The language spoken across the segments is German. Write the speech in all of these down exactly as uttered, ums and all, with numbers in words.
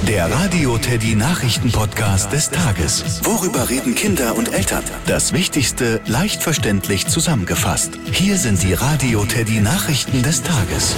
Der Radio Teddy Nachrichten-Podcast des Tages. Worüber reden Kinder und Eltern? Das Wichtigste leicht verständlich zusammengefasst. Hier sind die Radio Teddy Nachrichten des Tages.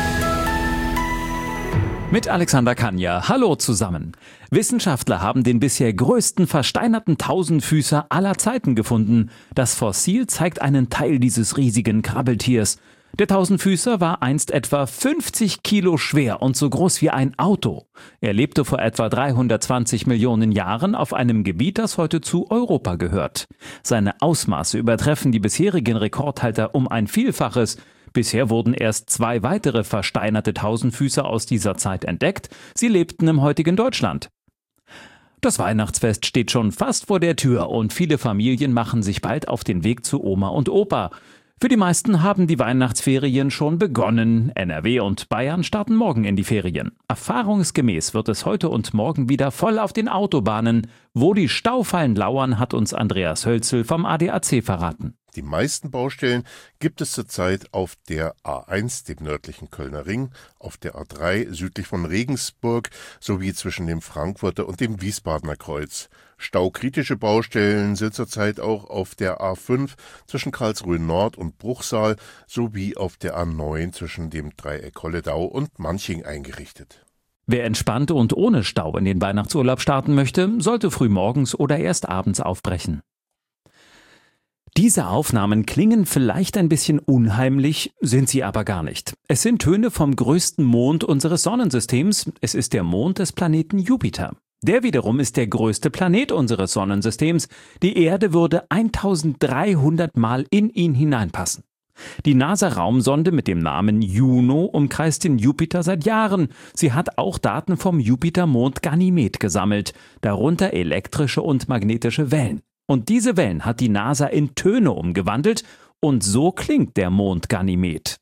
Mit Alexander Kanja. Hallo zusammen. Wissenschaftler haben den bisher größten versteinerten Tausendfüßer aller Zeiten gefunden. Das Fossil zeigt einen Teil dieses riesigen Krabbeltiers. Der Tausendfüßer war einst etwa fünfzig Kilo schwer und so groß wie ein Auto. Er lebte vor etwa dreihundertzwanzig Millionen Jahren auf einem Gebiet, das heute zu Europa gehört. Seine Ausmaße übertreffen die bisherigen Rekordhalter um ein Vielfaches. Bisher wurden erst zwei weitere versteinerte Tausendfüßer aus dieser Zeit entdeckt. Sie lebten im heutigen Deutschland. Das Weihnachtsfest steht schon fast vor der Tür und viele Familien machen sich bald auf den Weg zu Oma und Opa. Für die meisten haben die Weihnachtsferien schon begonnen. N R W und Bayern starten morgen in die Ferien. Erfahrungsgemäß wird es heute und morgen wieder voll auf den Autobahnen. Wo die Staufallen lauern, hat uns Andreas Hölzel vom A D A C verraten. Die meisten Baustellen gibt es zurzeit auf der A eins, dem nördlichen Kölner Ring, auf der A drei südlich von Regensburg sowie zwischen dem Frankfurter und dem Wiesbadener Kreuz. Staukritische Baustellen sind zurzeit auch auf der A fünf zwischen Karlsruhe Nord und Bruchsal sowie auf der A neun zwischen dem Dreieck Holledau und Manching eingerichtet. Wer entspannt und ohne Stau in den Weihnachtsurlaub starten möchte, sollte früh morgens oder erst abends aufbrechen. Diese Aufnahmen klingen vielleicht ein bisschen unheimlich, sind sie aber gar nicht. Es sind Töne vom größten Mond unseres Sonnensystems. Es ist der Mond des Planeten Jupiter. Der wiederum ist der größte Planet unseres Sonnensystems. Die Erde würde eintausenddreihundert Mal in ihn hineinpassen. Die NASA-Raumsonde mit dem Namen Juno umkreist den Jupiter seit Jahren. Sie hat auch Daten vom Jupitermond Ganymed gesammelt, darunter elektrische und magnetische Wellen. Und diese Wellen hat die NASA in Töne umgewandelt und so klingt der Mond Ganymed.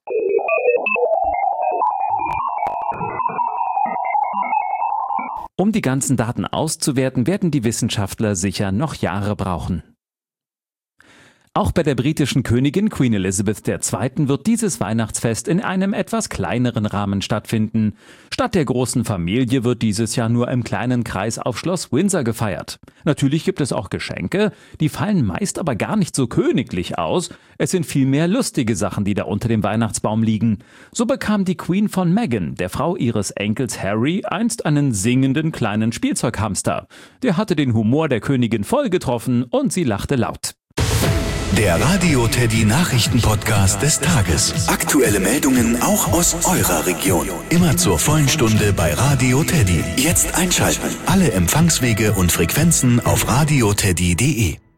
Um die ganzen Daten auszuwerten, werden die Wissenschaftler sicher noch Jahre brauchen. Auch bei der britischen Königin Queen Elizabeth der Zweite wird dieses Weihnachtsfest in einem etwas kleineren Rahmen stattfinden. Statt der großen Familie wird dieses Jahr nur im kleinen Kreis auf Schloss Windsor gefeiert. Natürlich gibt es auch Geschenke, die fallen meist aber gar nicht so königlich aus. Es sind vielmehr lustige Sachen, die da unter dem Weihnachtsbaum liegen. So bekam die Queen von Meghan, der Frau ihres Enkels Harry, einst einen singenden kleinen Spielzeughamster. Der hatte den Humor der Königin voll getroffen und sie lachte laut. Der Radio Teddy Nachrichten-Podcast des Tages. Aktuelle Meldungen auch aus eurer Region. Immer zur vollen Stunde bei Radio Teddy. Jetzt einschalten. Alle Empfangswege und Frequenzen auf radioteddy punkt de.